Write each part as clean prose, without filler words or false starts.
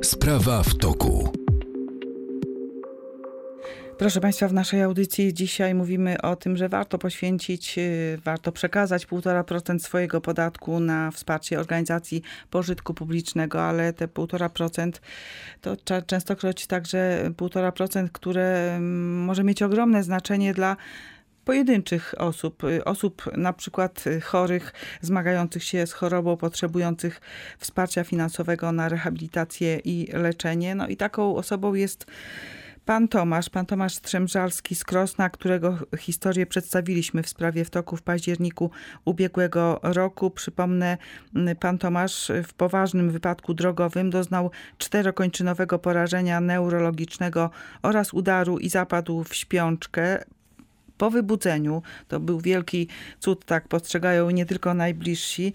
Sprawa w toku. Proszę Państwa, w naszej audycji dzisiaj mówimy o tym, że warto przekazać 1,5% swojego podatku na wsparcie organizacji pożytku publicznego, ale te 1,5% to częstokroć także 1,5%, które może mieć ogromne znaczenie dla pojedynczych osób na przykład chorych, zmagających się z chorobą, potrzebujących wsparcia finansowego na rehabilitację i leczenie. No i taką osobą jest Pan Tomasz Strzemżalski z Krosna, którego historię przedstawiliśmy w Sprawie w toku w październiku ubiegłego roku. Przypomnę, pan Tomasz w poważnym wypadku drogowym doznał czterokończynowego porażenia neurologicznego oraz udaru i zapadł w śpiączkę. Po wybudzeniu, to był wielki cud, tak postrzegają nie tylko najbliżsi,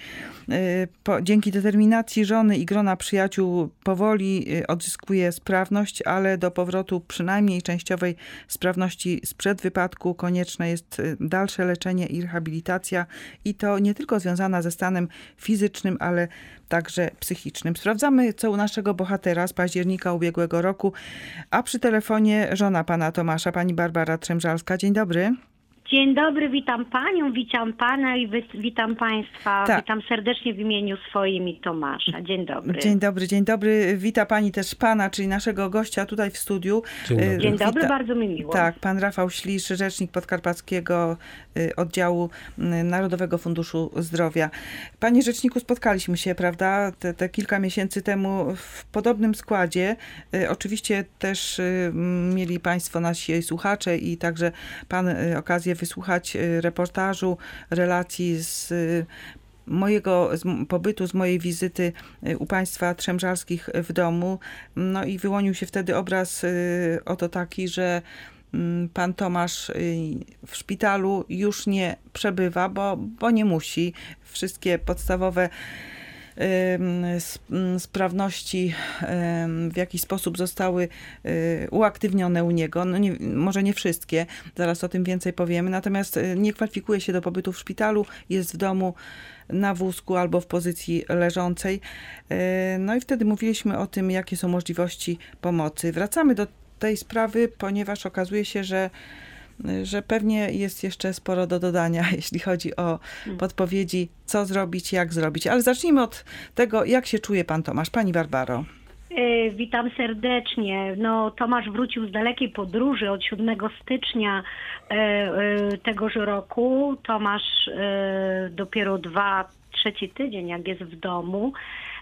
dzięki determinacji żony i grona przyjaciół powoli odzyskuje sprawność, ale do powrotu przynajmniej częściowej sprawności sprzed wypadku konieczne jest dalsze leczenie i rehabilitacja i to nie tylko związana ze stanem fizycznym, ale także psychicznym. Sprawdzamy, co u naszego bohatera z października ubiegłego roku, a przy telefonie żona pana Tomasza, pani Barbara Strzemżalska. Dzień dobry. Dzień dobry, witam panią, witam pana i witam państwa. Tak. Witam serdecznie w imieniu swoim i Tomasza. Dzień dobry. Dzień dobry. Wita pani też pana, czyli naszego gościa tutaj w studiu. Dzień dobry, bardzo mi miło. Tak, pan Rafał Ślisz, rzecznik podkarpackiego oddziału Narodowego Funduszu Zdrowia. Panie rzeczniku, spotkaliśmy się, prawda, te kilka miesięcy temu w podobnym składzie. Oczywiście też mieli państwo, nasi słuchacze i także pan okazję wysłuchać reportażu, relacji z mojego pobytu, z mojej wizyty u państwa Strzemżalskich w domu. No i wyłonił się wtedy obraz oto taki, że pan Tomasz w szpitalu już nie przebywa, bo nie musi. Wszystkie podstawowe sprawności w jakiś sposób zostały uaktywnione u niego. No może nie wszystkie, zaraz o tym więcej powiemy. Natomiast nie kwalifikuje się do pobytu w szpitalu, jest w domu na wózku albo w pozycji leżącej. No i wtedy mówiliśmy o tym, jakie są możliwości pomocy. Wracamy do tej sprawy, ponieważ okazuje się, że pewnie jest jeszcze sporo do dodania, jeśli chodzi o podpowiedzi, co zrobić, jak zrobić. Ale zacznijmy od tego, jak się czuje pan Tomasz. Pani Barbaro. Witam serdecznie. No, Tomasz wrócił z dalekiej podróży od 7 stycznia tegoż roku. Tomasz dopiero trzeci tydzień, jak jest w domu.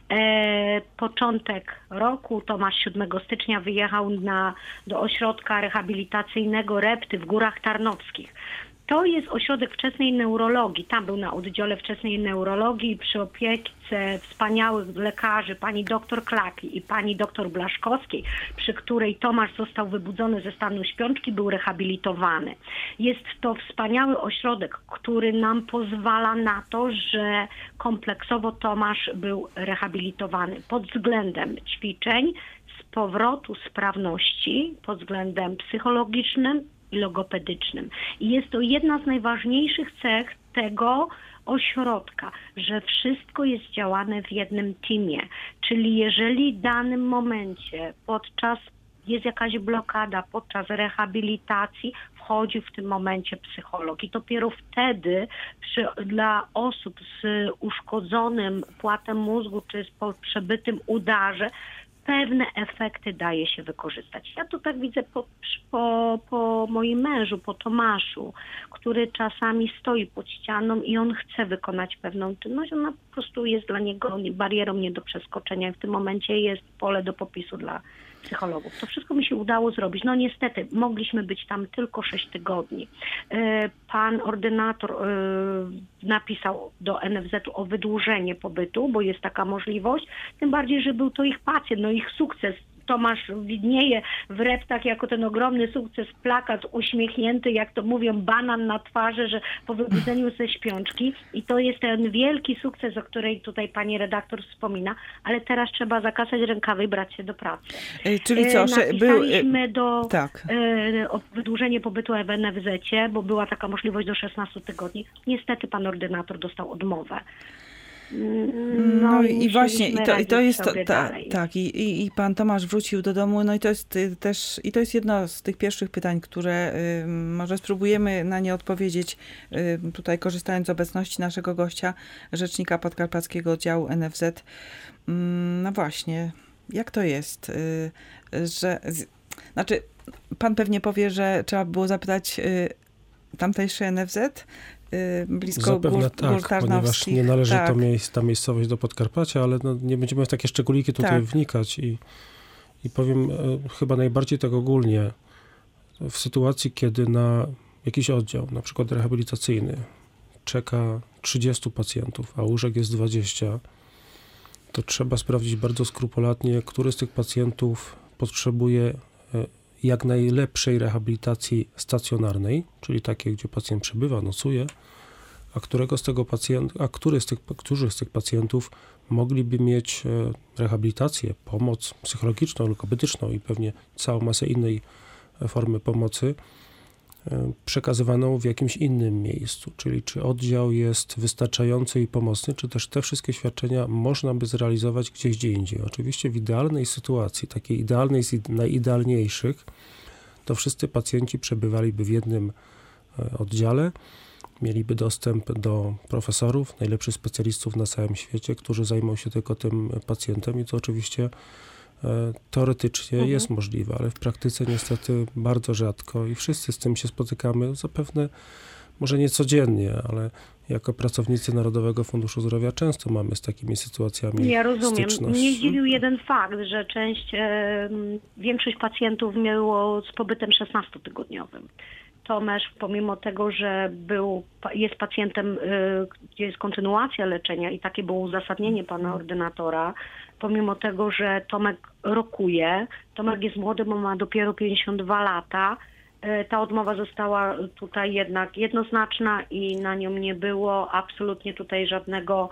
Początek roku, Tomasz 7 stycznia wyjechał do ośrodka rehabilitacyjnego Repty w Górach Tarnowskich. To jest ośrodek wczesnej neurologii. Tam był na oddziale wczesnej neurologii przy opiece wspaniałych lekarzy, pani doktor Klaki i pani doktor Blaszkowskiej, przy której Tomasz został wybudzony ze stanu śpiączki, był rehabilitowany. Jest to wspaniały ośrodek, który nam pozwala na to, że kompleksowo Tomasz był rehabilitowany pod względem ćwiczeń, z powrotu sprawności, pod względem psychologicznym i logopedycznym. I jest to jedna z najważniejszych cech tego ośrodka, że wszystko jest działane w jednym teamie. Czyli jeżeli w danym momencie jest jakaś blokada podczas rehabilitacji, wchodzi w tym momencie psycholog. I dopiero wtedy dla osób z uszkodzonym płatem mózgu czy po przebytym udarze pewne efekty daje się wykorzystać. Ja to tak widzę po moim mężu, po Tomaszu, który czasami stoi pod ścianą i on chce wykonać pewną czynność. Ona po prostu jest dla niego barierą nie do przeskoczenia. W tym momencie jest pole do popisu dla psychologów. To wszystko mi się udało zrobić. No niestety, mogliśmy być tam tylko 6 tygodni. Pan ordynator napisał do NFZ-u o wydłużenie pobytu, bo jest taka możliwość. Tym bardziej, że był to ich pacjent, no ich sukces. Tomasz widnieje w Reptach jako ten ogromny sukces, plakat uśmiechnięty, jak to mówią, banan na twarzy, że po wybudzeniu ze śpiączki. I to jest ten wielki sukces, o której tutaj pani redaktor wspomina, ale teraz trzeba zakasać rękawy i brać się do pracy. Czyli co? Napisaliśmy tak. O wydłużenie pobytu w NFZ-cie, bo była taka możliwość do 16 tygodni. Niestety pan ordynator dostał odmowę. No i właśnie, i to jest dalej. tak, i pan Tomasz wrócił do domu, no i to jest też, i to jest jedno z tych pierwszych pytań, które może spróbujemy na nie odpowiedzieć, tutaj korzystając z obecności naszego gościa, rzecznika Podkarpackiego Oddziału NFZ. No właśnie, jak to jest, że, znaczy, pan pewnie powie, że trzeba było zapytać tamtejszy NFZ, blisko Zapewne gór tak, ponieważ nie należy ta miejscowość do Podkarpacia, ale no, nie będziemy w takie szczególiki tutaj wnikać i powiem chyba najbardziej tak ogólnie, w sytuacji, kiedy na jakiś oddział, na przykład rehabilitacyjny, czeka 30 pacjentów, a łóżek jest 20, to trzeba sprawdzić bardzo skrupulatnie, który z tych pacjentów potrzebuje jak najlepszej rehabilitacji stacjonarnej, czyli takiej, gdzie pacjent przebywa, nocuje, którzy z tych pacjentów mogliby mieć rehabilitację, pomoc psychologiczną, logopedyczną i pewnie całą masę innej formy pomocy przekazywaną w jakimś innym miejscu, czyli czy oddział jest wystarczający i pomocny, czy też te wszystkie świadczenia można by zrealizować gdzie indziej. Oczywiście w idealnej sytuacji, takiej idealnej z najidealniejszych, to wszyscy pacjenci przebywaliby w jednym oddziale, mieliby dostęp do profesorów, najlepszych specjalistów na całym świecie, którzy zajmą się tylko tym pacjentem i to oczywiście teoretycznie jest możliwe, ale w praktyce niestety bardzo rzadko i wszyscy z tym się spotykamy, zapewne może nie codziennie, ale jako pracownicy Narodowego Funduszu Zdrowia często mamy z takimi sytuacjami Ja rozumiem. styczność. Mnie zdziwił jeden fakt, że większość pacjentów miało z pobytem 16-tygodniowym. Tomasz, pomimo tego, że jest pacjentem, gdzie jest kontynuacja leczenia i takie było uzasadnienie pana ordynatora, pomimo tego, że Tomek rokuje, Tomek jest młody, bo ma dopiero 52 lata, ta odmowa została tutaj jednak jednoznaczna i na nią nie było absolutnie tutaj żadnego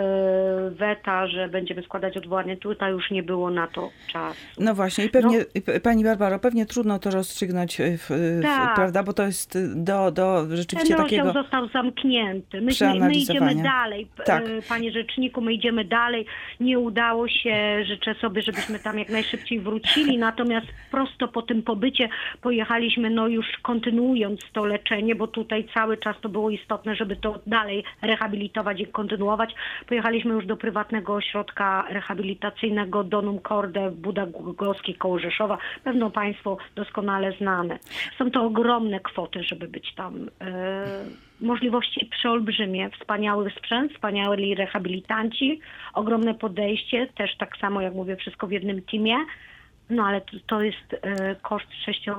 weta, że będziemy składać odwołanie. Tutaj już nie było na to czasu. No właśnie i pewnie, pani Barbaro, pewnie trudno to rozstrzygnąć, prawda, bo to jest do rzeczywiście ten takiego rozdział został zamknięty. My idziemy dalej, panie rzeczniku, my idziemy dalej. Nie udało się, życzę sobie, żebyśmy tam jak najszybciej wrócili, natomiast prosto po tym pobycie pojechaliśmy, no już kontynuując to leczenie, bo tutaj cały czas to było istotne, żeby to dalej rehabilitować i kontynuować. Pojechaliśmy już do prywatnego ośrodka rehabilitacyjnego Donum Corde w Buda Górskiej koło Rzeszowa. Pewno państwo doskonale znane. Są to ogromne kwoty, żeby być tam. Możliwości przeolbrzymie, wspaniały sprzęt, wspaniali rehabilitanci, ogromne podejście, też tak samo jak mówię, wszystko w jednym teamie. No ale to jest koszt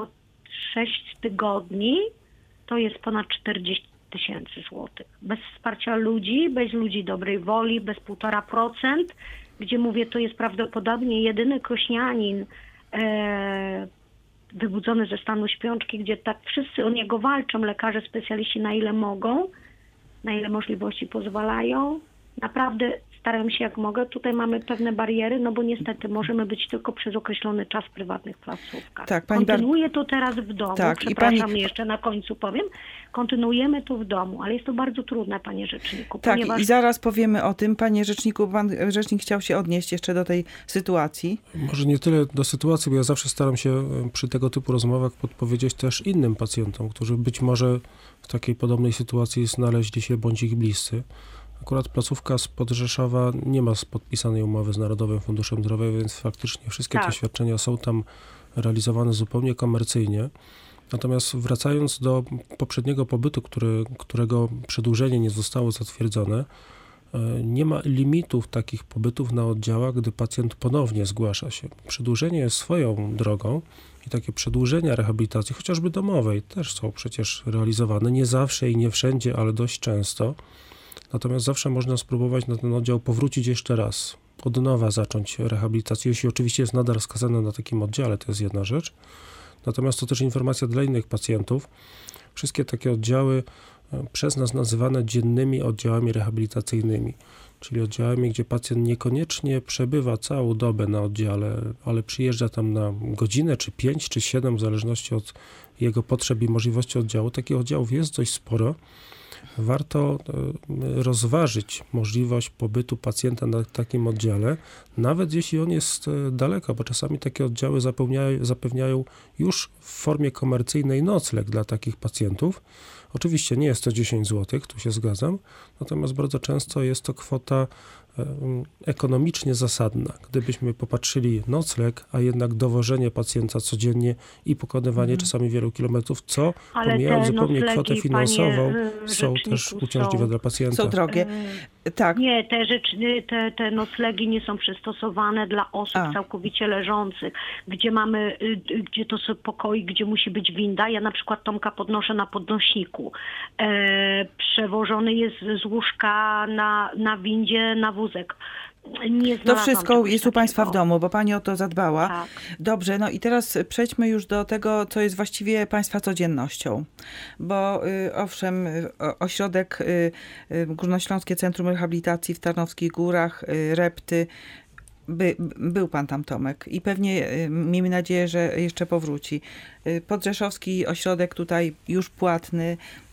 6 tygodni, to jest ponad 40 000 złotych. Bez wsparcia ludzi, bez ludzi dobrej woli, bez 1,5%, gdzie mówię, to jest prawdopodobnie jedyny krośnianin wybudzony ze stanu śpiączki, gdzie tak wszyscy o niego walczą, lekarze, specjaliści na ile mogą, na ile możliwości pozwalają. Naprawdę staram się jak mogę. Tutaj mamy pewne bariery, no bo niestety możemy być tylko przez określony czas w prywatnych placówkach. Tak, kontynuuję to teraz w domu. Tak, przepraszam, jeszcze na końcu powiem. Kontynuujemy to w domu, ale jest to bardzo trudne, panie rzeczniku. Tak, ponieważ... i zaraz powiemy o tym. Panie rzeczniku, pan rzecznik chciał się odnieść jeszcze do tej sytuacji. Może nie tyle do sytuacji, bo ja zawsze staram się przy tego typu rozmowach podpowiedzieć też innym pacjentom, którzy być może w takiej podobnej sytuacji znaleźli się bądź ich bliscy. Akurat placówka spod Rzeszowa nie ma podpisanej umowy z Narodowym Funduszem Zdrowia, więc faktycznie wszystkie te świadczenia są tam realizowane zupełnie komercyjnie. Natomiast wracając do poprzedniego pobytu, którego przedłużenie nie zostało zatwierdzone, nie ma limitów takich pobytów na oddziałach, gdy pacjent ponownie zgłasza się. Przedłużenie jest swoją drogą i takie przedłużenia rehabilitacji, chociażby domowej, też są przecież realizowane. Nie zawsze i nie wszędzie, ale dość często. Natomiast zawsze można spróbować na ten oddział powrócić jeszcze raz, od nowa zacząć rehabilitację, jeśli oczywiście jest nadal skazany na takim oddziale, to jest jedna rzecz. Natomiast to też informacja dla innych pacjentów. Wszystkie takie oddziały przez nas nazywane dziennymi oddziałami rehabilitacyjnymi, czyli oddziałami, gdzie pacjent niekoniecznie przebywa całą dobę na oddziale, ale przyjeżdża tam na godzinę, czy 5, czy 7, w zależności od jego potrzeb i możliwości oddziału. Takich oddziałów jest dość sporo. warto rozważyć możliwość pobytu pacjenta na takim oddziale, nawet jeśli on jest daleko, bo czasami takie oddziały zapewniają już w formie komercyjnej nocleg dla takich pacjentów. Oczywiście nie jest to 10 zł, tu się zgadzam, natomiast bardzo często jest to kwota ekonomicznie zasadna. Gdybyśmy popatrzyli nocleg, a jednak dowożenie pacjenta codziennie i pokonywanie czasami wielu kilometrów, co Ale pomijając te zupełnie noclegi, kwotę finansową, panie, są też rzeczniku, uciążliwe dla pacjenta. Są drogie. Tak. Nie, te noclegi nie są przystosowane dla osób całkowicie leżących, gdzie to są pokoi, gdzie musi być winda. Ja na przykład Tomka podnoszę na podnośniku. Przewożony jest z łóżka na windzie na wózek. To wszystko jest u Państwa w domu, bo Pani o to zadbała. Tak. Dobrze, no i teraz przejdźmy już do tego, co jest właściwie Państwa codziennością. Bo owszem, ośrodek Górnośląskie Centrum Rehabilitacji w Tarnowskich Górach, Repty, był Pan tam, Tomek, i pewnie miejmy nadzieję, że jeszcze powróci. Podrzeszowski ośrodek tutaj już płatny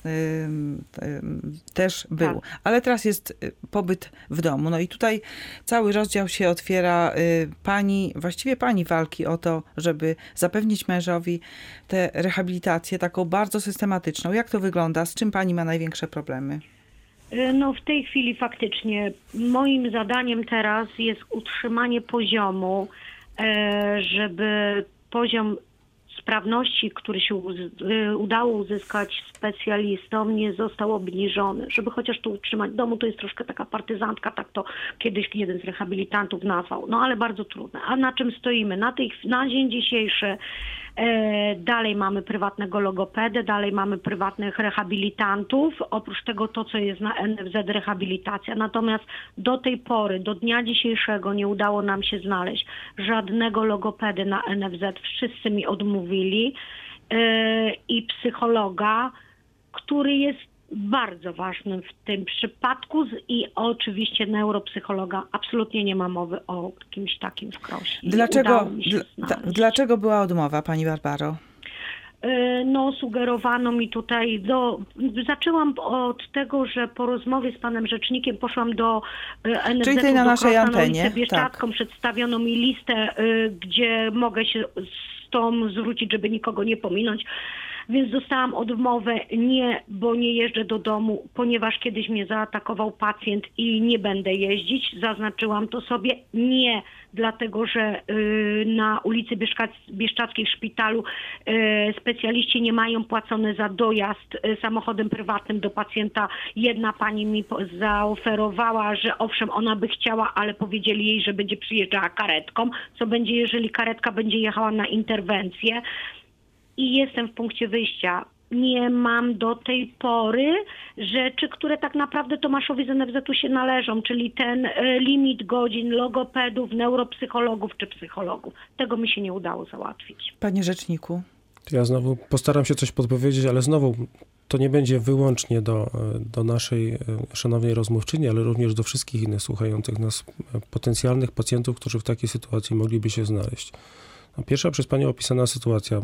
też był, Tak. ale teraz jest pobyt w domu. No i tutaj cały rozdział się otwiera. Właściwie pani walki o to, żeby zapewnić mężowi tę rehabilitację taką bardzo systematyczną. Jak to wygląda? Z czym pani ma największe problemy? No w tej chwili faktycznie moim zadaniem teraz jest utrzymanie poziomu, żeby poziom sprawności, który się udało uzyskać specjalistom, nie został obniżony. Żeby chociaż to utrzymać w domu, to jest troszkę taka partyzantka, tak to kiedyś jeden z rehabilitantów nazwał. No ale bardzo trudne. A na czym stoimy? Na dzień dzisiejszy dalej mamy prywatnego logopedę, dalej mamy prywatnych rehabilitantów, oprócz tego to, co jest na NFZ rehabilitacja. Natomiast do tej pory, do dnia dzisiejszego nie udało nam się znaleźć żadnego logopedy na NFZ. Wszyscy mi odmówili i psychologa, który jest bardzo ważnym w tym przypadku i oczywiście neuropsychologa. Absolutnie nie ma mowy o kimś takim w Krośnie. Dlaczego była odmowa, pani Barbaro? No, sugerowano mi tutaj zaczęłam od tego, że po rozmowie z panem rzecznikiem poszłam do NFZ-u, czyli tej na naszej antenie. Bieszczadzką, przedstawiono mi listę, gdzie mogę się z tą zwrócić, żeby nikogo nie pominąć. Więc dostałam odmowę, bo nie jeżdżę do domu, ponieważ kiedyś mnie zaatakował pacjent i nie będę jeździć. Zaznaczyłam to sobie. Nie, dlatego że na ulicy Bieszczadzkiej w szpitalu specjaliści nie mają płacone za dojazd samochodem prywatnym do pacjenta. Jedna pani mi zaoferowała, że owszem, ona by chciała, ale powiedzieli jej, że będzie przyjeżdżała karetką. Co będzie, jeżeli karetka będzie jechała na interwencję? I jestem w punkcie wyjścia. Nie mam do tej pory rzeczy, które tak naprawdę Tomaszowi z NFZ-u się należą, czyli ten limit godzin logopedów, neuropsychologów czy psychologów. Tego mi się nie udało załatwić. Panie rzeczniku. Ja znowu postaram się coś podpowiedzieć, ale znowu to nie będzie wyłącznie do naszej szanownej rozmówczyni, ale również do wszystkich innych słuchających nas potencjalnych pacjentów, którzy w takiej sytuacji mogliby się znaleźć. No, pierwsza przez panią opisana sytuacja.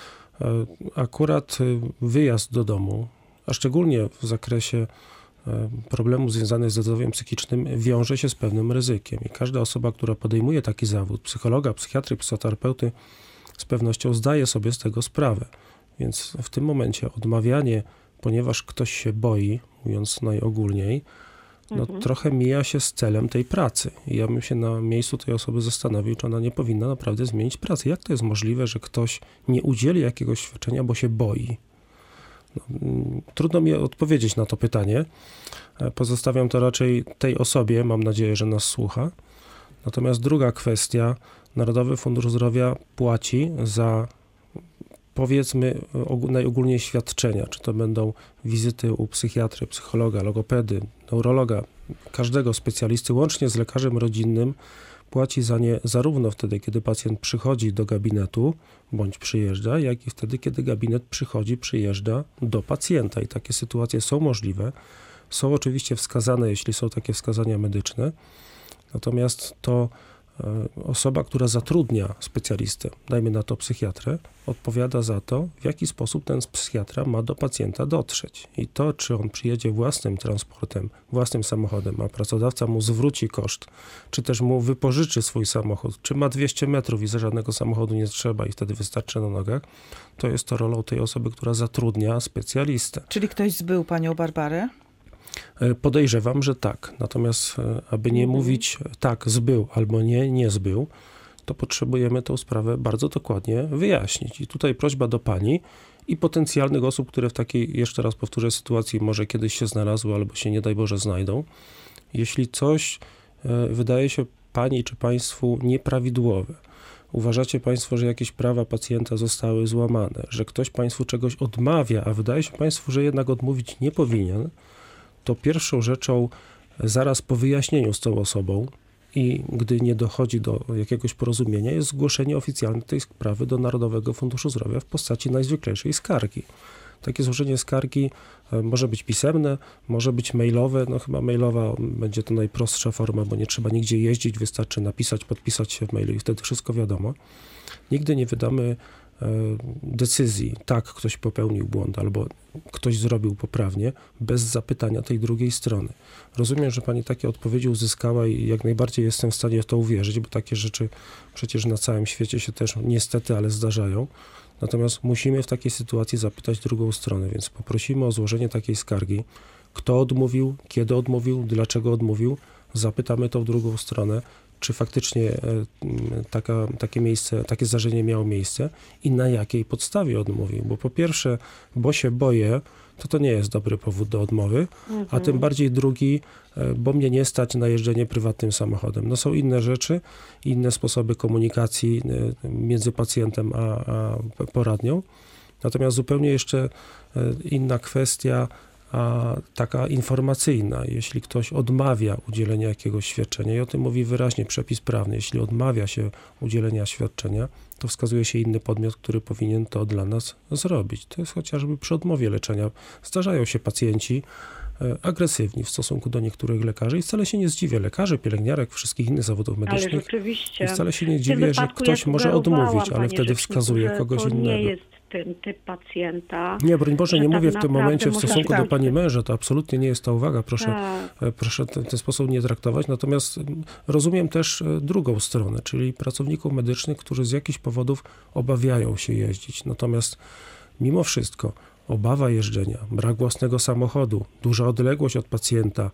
Akurat wyjazd do domu, a szczególnie w zakresie problemów związanych ze zdrowiem psychicznym, wiąże się z pewnym ryzykiem. I każda osoba, która podejmuje taki zawód, psychologa, psychiatry, psychoterapeuty, z pewnością zdaje sobie z tego sprawę. Więc w tym odmawianie, ponieważ ktoś się boi, mówiąc najogólniej, trochę mija się z celem tej pracy. I ja bym się na miejscu tej osoby zastanowił, czy ona nie powinna naprawdę zmienić pracy. Jak to jest możliwe, że ktoś nie udzieli jakiegoś świadczenia, bo się boi? Trudno mi odpowiedzieć na to pytanie. Pozostawiam to raczej tej osobie, mam nadzieję, że nas słucha. Natomiast druga kwestia, Narodowy Fundusz Zdrowia płaci za, powiedzmy, najogólniej świadczenia, czy to będą wizyty u psychiatry, psychologa, logopedy, neurologa, każdego specjalisty, łącznie z lekarzem rodzinnym, płaci za nie zarówno wtedy, kiedy pacjent przychodzi do gabinetu, bądź przyjeżdża, jak i wtedy, kiedy gabinet przyjeżdża do pacjenta. I takie sytuacje są możliwe. Są oczywiście wskazane, jeśli są takie wskazania medyczne. Natomiast to osoba, która zatrudnia specjalistę, dajmy na to psychiatrę, odpowiada za to, w jaki sposób ten psychiatra ma do pacjenta dotrzeć. I to, czy on przyjedzie własnym transportem, własnym samochodem, a pracodawca mu zwróci koszt, czy też mu wypożyczy swój samochód, czy ma 200 metrów i za żadnego samochodu nie trzeba i wtedy wystarczy na nogach, to jest to rolą tej osoby, która zatrudnia specjalistę. Czyli ktoś zbył panią Barbarę? Podejrzewam, że tak. Natomiast aby nie mówić tak, zbył albo nie zbył, to potrzebujemy tę sprawę bardzo dokładnie wyjaśnić. I tutaj prośba do pani i potencjalnych osób, które w takiej, jeszcze raz powtórzę, sytuacji może kiedyś się znalazły albo się nie daj Boże znajdą. Jeśli coś wydaje się pani czy państwu nieprawidłowe, uważacie państwo, że jakieś prawa pacjenta zostały złamane, że ktoś państwu czegoś odmawia, a wydaje się państwu, że jednak odmówić nie powinien, to pierwszą rzeczą zaraz po wyjaśnieniu z tą osobą i gdy nie dochodzi do jakiegoś porozumienia, jest zgłoszenie oficjalne tej sprawy do Narodowego Funduszu Zdrowia w postaci najzwyklejszej skargi. Takie złożenie skargi może być pisemne, może być mailowe. No chyba mailowa będzie to najprostsza forma, bo nie trzeba nigdzie jeździć, wystarczy napisać, podpisać się w mailu i wtedy wszystko wiadomo. Nigdy nie wydamy decyzji, tak, ktoś popełnił błąd albo ktoś zrobił poprawnie, bez zapytania tej drugiej strony. Rozumiem, że pani takie odpowiedzi uzyskała i jak najbardziej jestem w stanie w to uwierzyć, bo takie rzeczy przecież na całym świecie się też niestety, ale zdarzają. Natomiast musimy w takiej sytuacji zapytać drugą stronę, więc poprosimy o złożenie takiej skargi. Kto odmówił, kiedy odmówił, dlaczego odmówił. Zapytamy tą drugą stronę, czy faktycznie takie zdarzenie miało miejsce i na jakiej podstawie odmówił. Bo po pierwsze, bo się boję, to nie jest dobry powód do odmowy, a tym bardziej drugi, bo mnie nie stać na jeżdżenie prywatnym samochodem. No są inne rzeczy, inne sposoby komunikacji między pacjentem a poradnią. Natomiast zupełnie jeszcze inna kwestia, a taka informacyjna, jeśli ktoś odmawia udzielenia jakiegoś świadczenia i o tym mówi wyraźnie przepis prawny, jeśli odmawia się udzielenia świadczenia, to wskazuje się inny podmiot, który powinien to dla nas zrobić. To jest chociażby przy odmowie leczenia. Zdarzają się pacjenci agresywni w stosunku do niektórych lekarzy i wcale się nie zdziwię. Lekarzy, pielęgniarek, wszystkich innych zawodów medycznych. Ale rzeczywiście. I wcale się nie dziwię, że ktoś może odmówić, ale wtedy wskazuje kogoś innego. Nie jest ten typ pacjenta. Nie, broń Boże, nie mówię w tym momencie w stosunku do pani tak. męża, to absolutnie nie jest ta uwaga, proszę w ten sposób nie traktować, natomiast rozumiem też drugą stronę, czyli pracowników medycznych, którzy z jakichś powodów obawiają się jeździć, natomiast mimo wszystko obawa jeżdżenia, brak własnego samochodu, duża odległość od pacjenta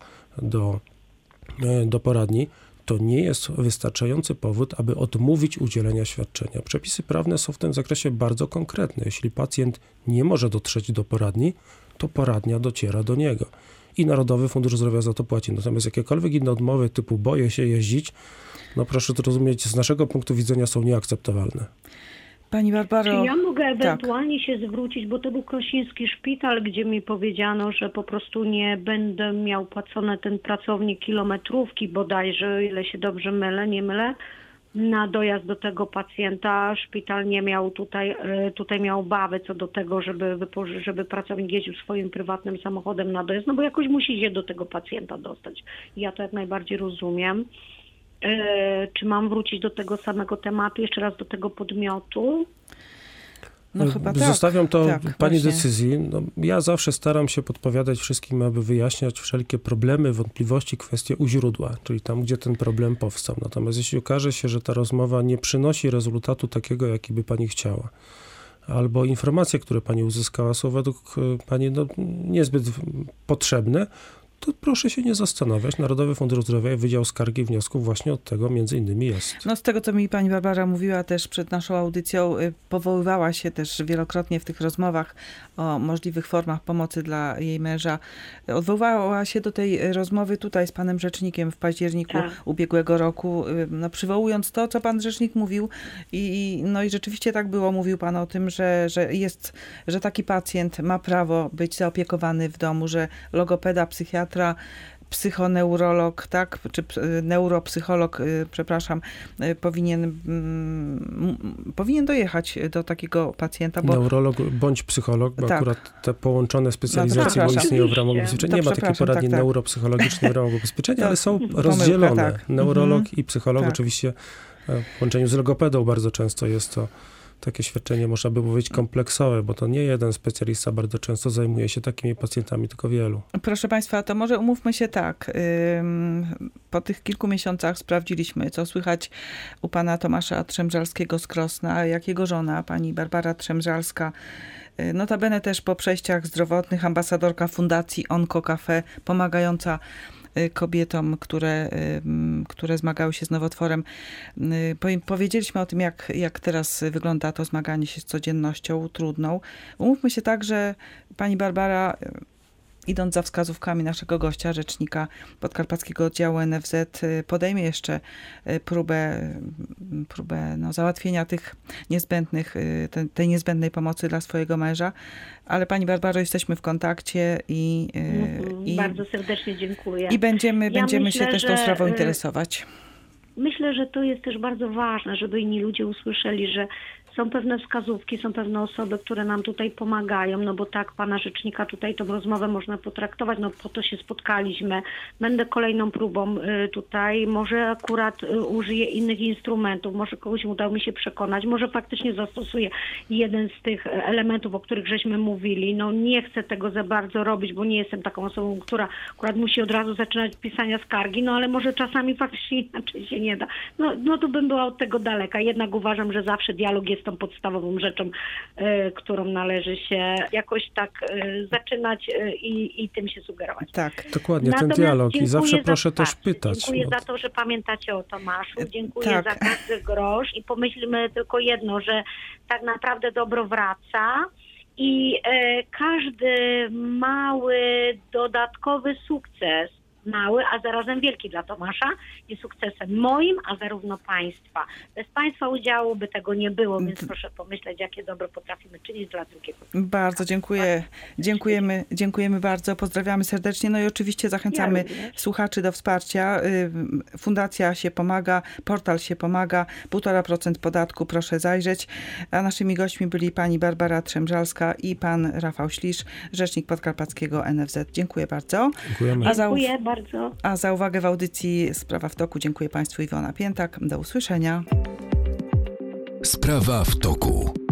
do poradni, to nie jest wystarczający powód, aby odmówić udzielenia świadczenia. Przepisy prawne są w tym zakresie bardzo konkretne. Jeśli pacjent nie może dotrzeć do poradni, to poradnia dociera do niego. I Narodowy Fundusz Zdrowia za to płaci. Natomiast jakiekolwiek inne odmowy typu boję się jeździć, no proszę to rozumieć, z naszego punktu widzenia są nieakceptowalne. Pani Barbaro... Czy ja mogę ewentualnie się zwrócić, bo to był krośnieński szpital, gdzie mi powiedziano, że po prostu nie będę miał płacone ten pracownik kilometrówki bodajże, o ile się dobrze mylę, nie mylę, na dojazd do tego pacjenta. Szpital nie miał tutaj miał obawy co do tego, żeby pracownik jeździł swoim prywatnym samochodem na dojazd, no bo jakoś musi się do tego pacjenta dostać. Ja to jak najbardziej rozumiem. Czy mam wrócić do tego samego tematu, jeszcze raz do tego podmiotu? No chyba tak. Zostawiam to pani właśnie. decyzji. No, ja zawsze staram się podpowiadać wszystkim, aby wyjaśniać wszelkie problemy, wątpliwości, kwestie u źródła, czyli tam, gdzie ten problem powstał. Natomiast jeśli okaże się, że ta rozmowa nie przynosi rezultatu takiego, jaki by pani chciała, albo informacje, które pani uzyskała, są według pani niezbyt potrzebne, to proszę się nie zastanawiać. Narodowy Fundusz Zdrowia, Wydział Skargi i Wniosków właśnie od tego między innymi jest. No z tego, co mi pani Barbara mówiła też przed naszą audycją, powoływała się też wielokrotnie w tych rozmowach o możliwych formach pomocy dla jej męża. Odwoływała się do tej rozmowy tutaj z panem rzecznikiem w październiku ubiegłego roku, no, przywołując to, co pan rzecznik mówił i rzeczywiście tak było. Mówił pan o tym, że taki pacjent ma prawo być zaopiekowany w domu, że logopeda, psychiatra psychoneurolog, tak, czy neuropsycholog, przepraszam, powinien dojechać do takiego pacjenta, bo... Neurolog bądź psycholog, bo Tak. akurat te połączone specjalizacje przepraszam. istnieją w ramach Oczywiście. ubezpieczenia. To Nie ma takiej przepraszam, poradni tak. neuropsychologicznej w ramach ubezpieczenia, To ale są pomyłka, rozdzielone. tak. Neurolog i psycholog. Tak. Oczywiście w połączeniu z logopedą bardzo często jest to takie świadczenie, można by powiedzieć, kompleksowe, bo to nie jeden specjalista bardzo często zajmuje się takimi pacjentami, tylko wielu. Proszę Państwa, to może umówmy się tak. Po tych kilku miesiącach sprawdziliśmy, co słychać u pana Tomasza Trzemżalskiego z Krosna, jak jego żona, pani Barbara Trzemżalska, notabene też po przejściach zdrowotnych, ambasadorka Fundacji Onco Cafe, pomagająca kobietom, które zmagały się z nowotworem. Powiedzieliśmy o tym, jak teraz wygląda to zmaganie się z codziennością trudną. Umówmy się tak, że pani Barbara, idąc za wskazówkami naszego gościa, rzecznika Podkarpackiego Oddziału NFZ, podejmie jeszcze próbę załatwienia tych niezbędnych, tej niezbędnej pomocy dla swojego męża. Ale pani Barbaro, jesteśmy w kontakcie i Bardzo serdecznie dziękuję. i będziemy myślę, się też tą że, sprawą interesować. Myślę, że to jest też bardzo ważne, żeby inni ludzie usłyszeli, że są pewne wskazówki, są pewne osoby, które nam tutaj pomagają, no bo tak pana rzecznika tutaj tą rozmowę można potraktować, no po to się spotkaliśmy. Będę kolejną próbą tutaj, może akurat użyję innych instrumentów, może kogoś udało mi się przekonać, może faktycznie zastosuję jeden z tych elementów, o których żeśmy mówili. No nie chcę tego za bardzo robić, bo nie jestem taką osobą, która akurat musi od razu zaczynać pisania skargi, no ale może czasami faktycznie inaczej się nie da. No to bym była od tego daleka. Jednak uważam, że zawsze dialog jest tą podstawową rzeczą, którą należy się jakoś tak zaczynać i tym się sugerować. Tak. Dokładnie, ten Natomiast dialog. I zawsze dziękuję za proszę też wsparcie. pytać. Dziękuję No, za to, że pamiętacie o Tomaszu. Dziękuję Tak. za każdy grosz i pomyślmy tylko jedno, że tak naprawdę dobro wraca i każdy mały, dodatkowy sukces, mały, a zarazem wielki dla Tomasza, jest sukcesem moim, a zarówno państwa. Bez państwa udziału by tego nie było, więc proszę pomyśleć, jakie dobro potrafimy czynić dla drugiego. Bardzo dziękuję. Dziękujemy bardzo. Pozdrawiamy serdecznie. No i oczywiście zachęcamy Ja również. słuchaczy do wsparcia. Fundacja się pomaga, portal się pomaga. 1,5% podatku, proszę zajrzeć. A naszymi gośćmi byli pani Barbara Trzemżalska i pan Rafał Ślisz, rzecznik Podkarpackiego NFZ. Dziękuję bardzo. dziękujemy. Dziękuję bardzo. A za uwagę w audycji Sprawa w toku dziękuję państwu. Iwona Piętak. Do usłyszenia. Sprawa w toku.